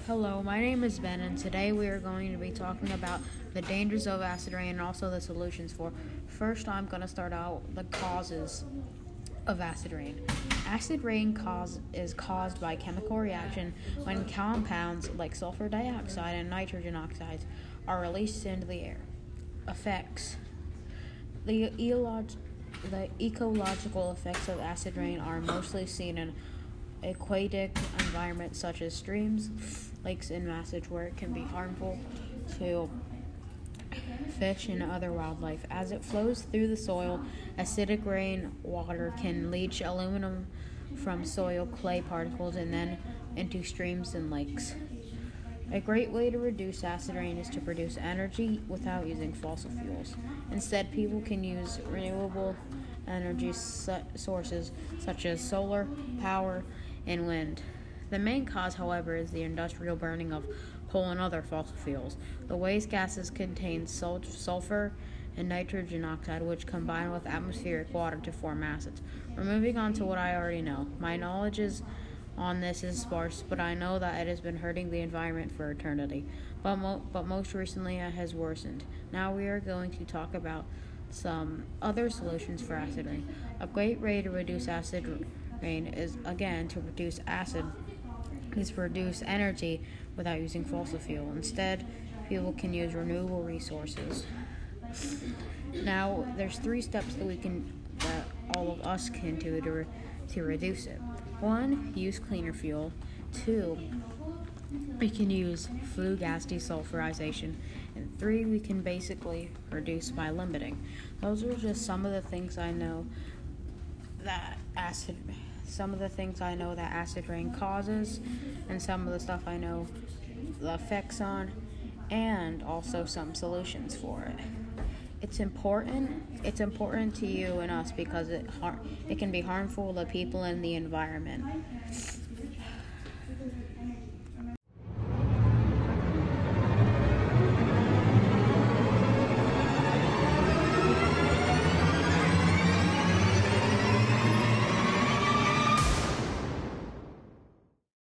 Hello, my name is Ben, and today we are going to be talking about the dangers of acid rain and also the solutions for. First, I'm going to start out the causes of acid rain. Acid rain is caused by chemical reaction when compounds like sulfur dioxide and nitrogen oxides are released into the air. Effects. The ecological effects of acid rain are mostly seen in aquatic environments such as streams, lakes, and marshes, where it can be harmful to fish and other wildlife. As it flows through the soil, acidic rain water can leach aluminum from soil clay particles and then into streams and lakes. A great way to reduce acid rain is to produce energy without using fossil fuels. Instead, people can use renewable energy sources such as solar power and wind. The main cause, however, is the industrial burning of coal and other fossil fuels. The waste gases contain sulfur and nitrogen oxide, which combine with atmospheric water to form acids. We're moving on to what I already know. My knowledge on this is sparse, but I know that it has been hurting the environment for eternity. But most recently, it has worsened. Now we are going to talk about some other solutions for acid rain. A great way to reduce acid rain is, again, to produce energy without using fossil fuel. Instead, people can use renewable resources. Now, there's 3 steps that all of us can do to reduce it. 1, use cleaner fuel. 2, we can use flue gas desulfurization. And 3, we can basically reduce by limiting. Those are just some of the things I know that acid rain causes, and some of the stuff I know the effects on, and also some solutions for it. It's important to you and us because it can be harmful to people and the environment.